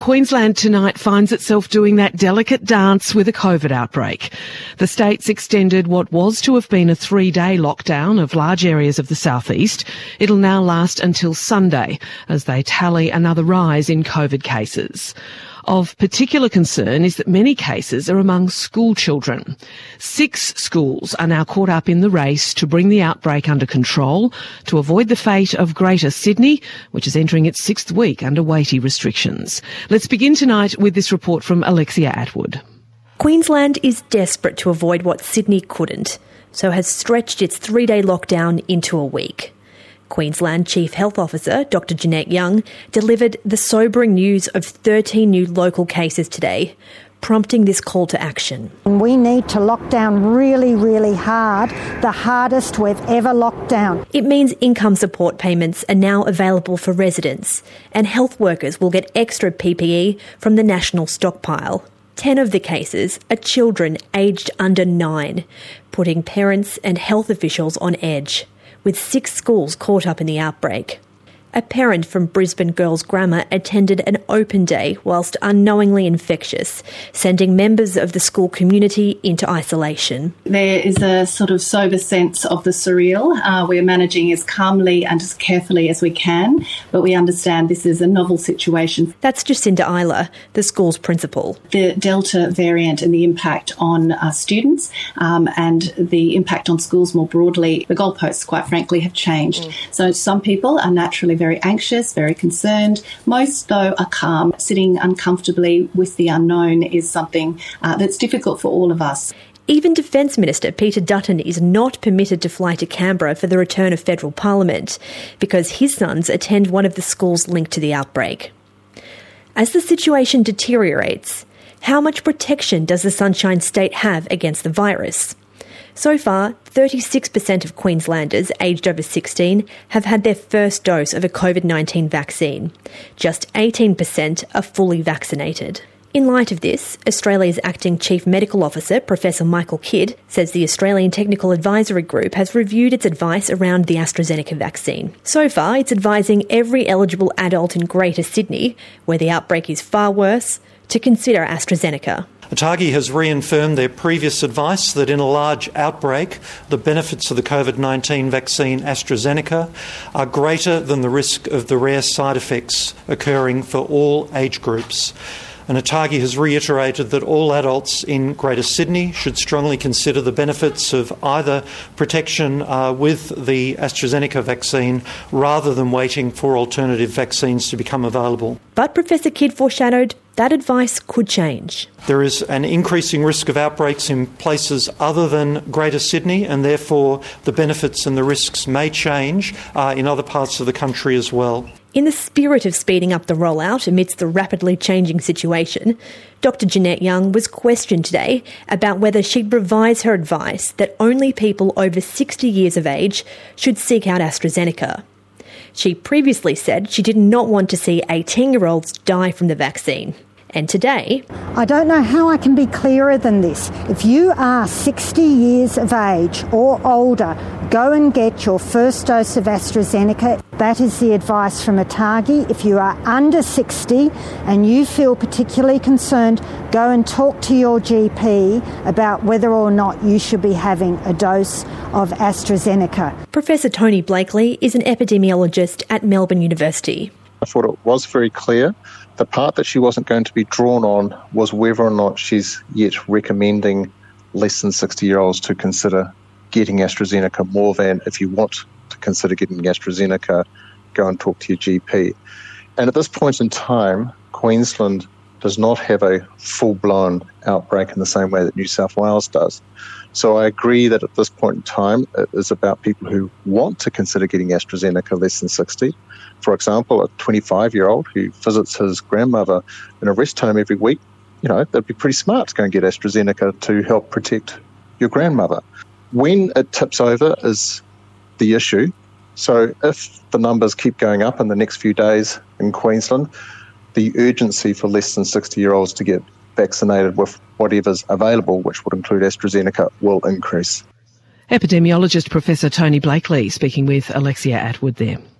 Queensland tonight finds itself doing that delicate dance with a COVID outbreak. The state's extended what was to have been a 3-day lockdown of large areas of the southeast. It'll now last until Sunday as they tally another rise in COVID cases. Of particular concern is that many cases are among school children. 6 schools are now caught up in the race to bring the outbreak under control to avoid the fate of Greater Sydney, which is entering its 6th week under weighty restrictions. Let's begin tonight with this report from Alexia Atwood. Queensland is desperate to avoid what Sydney couldn't, so has stretched its 3-day lockdown into a week. Queensland Chief Health Officer Dr Jeanette Young delivered the sobering news of 13 new local cases today, prompting this call to action. We need to lock down really, really hard, the hardest we've ever locked down. It means income support payments are now available for residents, and health workers will get extra PPE from the national stockpile. 10 of the cases are children aged under 9, putting parents and health officials on edge, with 6 schools caught up in the outbreak. A parent from Brisbane Girls Grammar attended an open day whilst unknowingly infectious, sending members of the school community into isolation. There is a sort of sober sense of the surreal. We're managing as calmly and as carefully as we can, but we understand this is a novel situation. That's Jacinda Isla, the school's principal. The Delta variant and the impact on students and the impact on schools more broadly, the goalposts, quite frankly, have changed. So some people are naturally very anxious, very concerned. Most, though, are calm. Sitting uncomfortably with the unknown is something that's difficult for all of us. Even Defence Minister Peter Dutton is not permitted to fly to Canberra for the return of federal parliament because his sons attend one of the schools linked to the outbreak. As the situation deteriorates, how much protection does the Sunshine State have against the virus? So far, 36% of Queenslanders aged over 16 have had their first dose of a COVID-19 vaccine. Just 18% are fully vaccinated. In light of this, Australia's Acting Chief Medical Officer, Professor Michael Kidd, says the Australian Technical Advisory Group has reviewed its advice around the AstraZeneca vaccine. So far, it's advising every eligible adult in Greater Sydney, where the outbreak is far worse, to consider AstraZeneca. ATAGI has reaffirmed their previous advice that in a large outbreak, the benefits of the COVID-19 vaccine AstraZeneca are greater than the risk of the rare side effects occurring for all age groups. And ATAGI has reiterated that all adults in Greater Sydney should strongly consider the benefits of either protection with the AstraZeneca vaccine rather than waiting for alternative vaccines to become available. But Professor Kidd foreshadowed that advice could change. There is an increasing risk of outbreaks in places other than Greater Sydney, and therefore the benefits and the risks may change in other parts of the country as well. In the spirit of speeding up the rollout amidst the rapidly changing situation, Dr Jeanette Young was questioned today about whether she'd revise her advice that only people over 60 years of age should seek out AstraZeneca. She previously said she did not want to see 18-year-olds die from the vaccine. And today, I don't know how I can be clearer than this. If you are 60 years of age or older, go and get your first dose of AstraZeneca. That is the advice from ATAGI. If you are under 60 and you feel particularly concerned, go and talk to your GP about whether or not you should be having a dose of AstraZeneca. Professor Tony Blakely is an epidemiologist at Melbourne University. I thought it was very clear. The part that she wasn't going to be drawn on was whether or not she's yet recommending less than 60-year-olds to consider getting AstraZeneca more than if you want to consider getting AstraZeneca, go and talk to your GP. And at this point in time, Queensland does not have a full-blown outbreak in the same way that New South Wales does. So I agree that at this point in time, it is about people who want to consider getting AstraZeneca less than 60. For example, a 25-year-old who visits his grandmother in a rest home every week, they'd be pretty smart to go and get AstraZeneca to help protect your grandmother. When it tips over is the issue. So if the numbers keep going up in the next few days in Queensland, the urgency for less than 60-year-olds to get vaccinated with whatever's available, which would include AstraZeneca, will increase. Epidemiologist Professor Tony Blakely speaking with Alexia Atwood there.